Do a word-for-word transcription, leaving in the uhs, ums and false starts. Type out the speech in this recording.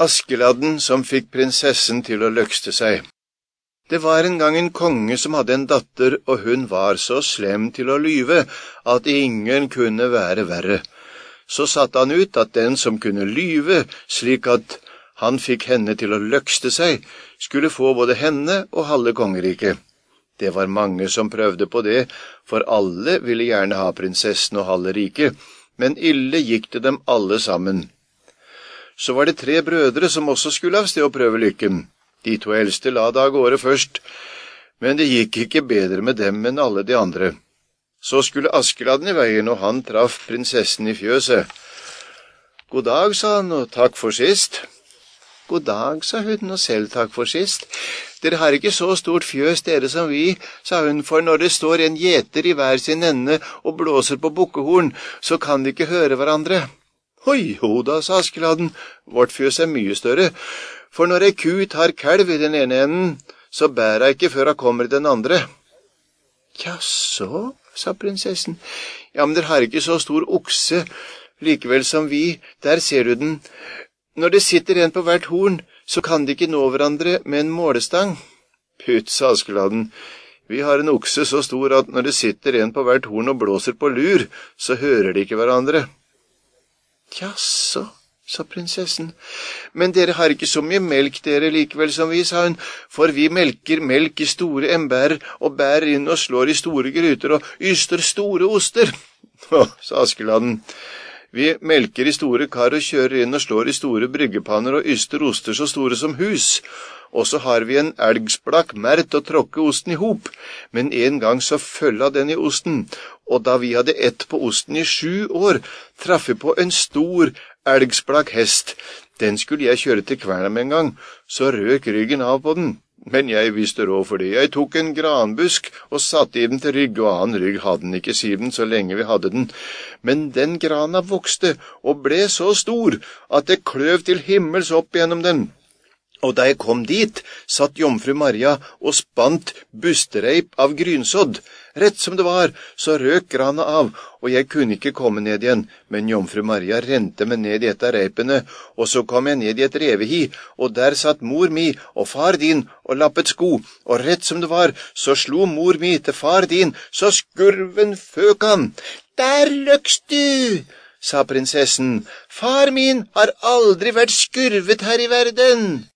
Askeladden som fikk prinsessen til å løkste seg. Det var en gang en konge som hadde en datter, og hun var så slem til å lyve at ingen kunne være verre. Så satte han ut at den som kunne lyve, slik at han fikk henne til å løkste seg, skulle få både henne og halve kongeriket. Det var mange som prøvde på det, for alle ville gjerne ha prinsessen og halve riket, men ille gikk det dem alle sammen. Så var det tre brødre som også skulle av sted og prøve lykken. De to eldste la det av gårde først, men det gikk ikke bedre med dem enn alle de andre. Så skulle Askeladden i veien, og han traff prinsessen i fjøset. «God dag», sa han, «og takk for sist». «God dag», sa hun, «og selv takk for sist. Dere har ikke så stort fjøs, dere som vi», sa hun, «for når det står en gjeter i hver sin ende og blåser på bukkehorn, så kan de ikke høre hverandre». «Oi, jo da», sa Askeladden, «vårt fjøs er mye større, for når ei ku tar kalv i den ene enden, så bærer jeg ikke før jeg kommer i den andre». «Jaså», sa prinsessen, «ja, men dere har ikke så stor okse, likevel som vi, der ser du den. Når det sitter en på hvert horn, så kan de ikke nå hverandre med en målestang». «Pytt», sa Askeladden, «vi har en okse så stor at når det sitter en på hvert horn og blåser på lur, så hører de ikke hverandre». «Jaså», sa prinsessen, «men dere har ikke så mye melk dere likevel som vi», sa hun, «for vi melker melk i store embærer og bærer inn og slår i store gryter og yster store oster». «Å», sa Askeladden, «vi melker i store kar og kjører inn og slår i store bryggepanner og yster oster så store som hus. Og så har vi en elgsplakk merd å tråkke osten i hop, men en gang så følga den i osten, og da vi hadde ett på osten i sju år, traff vi på en stor elgsplakk hest. Den skulle jeg kjøre til kverna med en gang, så røk ryggen av på den. Men jeg visste råd for det. Jeg tok en granbusk og satte i den til rygg, og annen rygg hadde den ikke siden så lenge vi hadde den. Men den grana vokste og ble så stor at det kløv til himmels opp gjennom den. Og da jeg kom dit, satt jomfru Maria og spant bustereip av grynsodd. Rett som det var, så røk grana av, og jeg kunne ikke komme ned igjen. Men jomfru Maria rente meg ned i et av reipene, og så kom jeg ned i et revehi, og der satt mor mi og far din og lappet sko. Og rett som det var, så slo mor mi til far din, så skurven føk han. «Der løks du», sa prinsessen. «Far min har aldri vært skurvet her i verden.»